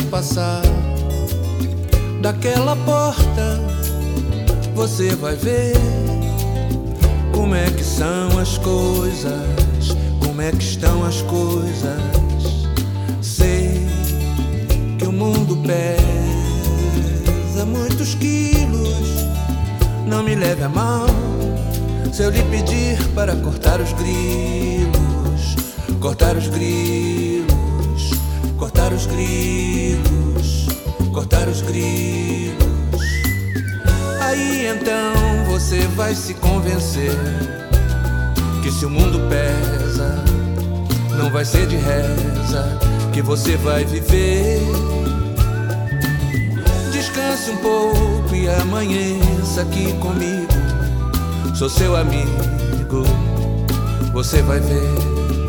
passar daquela porta, você vai ver como é que são as coisas, como é que estão as coisas. Sei que o mundo pesa muitos quilos, não me leve a mal se eu lhe pedir para cortar os grilos, cortar os grilos, cortar os grilos, cortar os grilos. Aí então você vai se convencer que se o mundo pesa, não vai ser de reza que você vai viver. Descanse um pouco e amanheça aqui comigo. Sou seu amigo, você vai ver.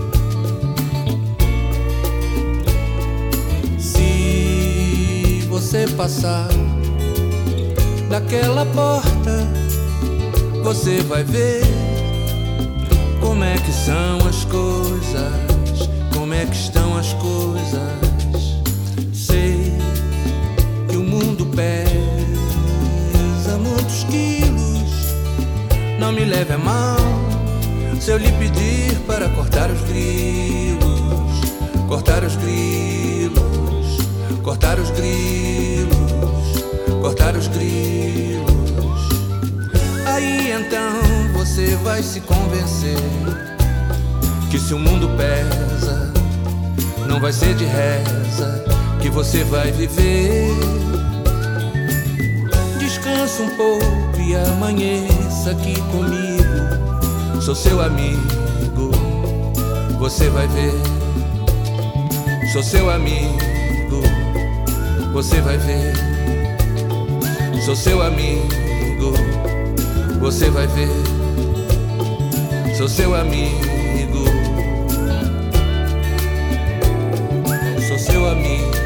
Se você passar daquela porta, você vai ver como é que são as coisas, como é que estão as coisas. Sei que o mundo pesa muitos quilos, não me leve a mal se eu lhe pedir para cortar os grilos, cortar os grilos, cortar os grilos, cortar os grilos. Aí então você vai se convencer que se o mundo pesa, não vai ser de reza que você vai viver. Descansa um pouco e amanheça aqui comigo. Sou seu amigo, você vai ver. Sou seu amigo, você vai ver. Sou seu amigo, você vai ver. Sou seu amigo, sou seu amigo.